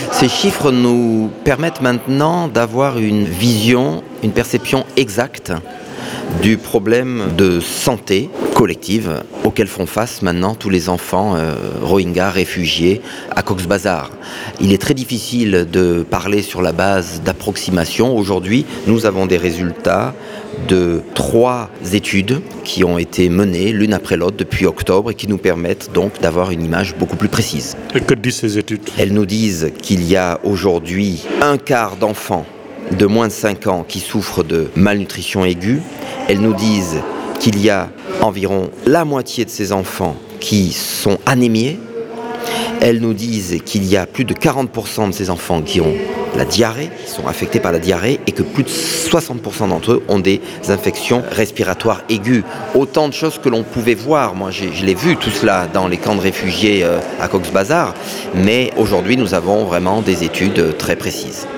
Ces chiffres nous permettent maintenant d'avoir une vision, une perception exacte du problème de santé collective auquel font face maintenant tous les enfants Rohingyas réfugiés à Cox's Bazar. Il est très difficile de parler sur la base d'approximation. Aujourd'hui, nous avons des résultats de 3 études qui ont été menées l'une après l'autre depuis octobre et qui nous permettent donc d'avoir une image beaucoup plus précise. Et que disent ces études ? Elles nous disent qu'il y a aujourd'hui un quart d'enfants de moins de 5 ans qui souffrent de malnutrition aiguë. Elles nous disent qu'il y a environ la moitié de ces enfants qui sont anémiés. Elles nous disent qu'il y a plus de 40% de ces enfants qui ont la diarrhée, qui sont affectés par la diarrhée, et que plus de 60% d'entre eux ont des infections respiratoires aiguës. Autant de choses que l'on pouvait voir. Moi, je l'ai vu tout cela dans les camps de réfugiés à Cox's Bazar, mais aujourd'hui, nous avons vraiment des études très précises.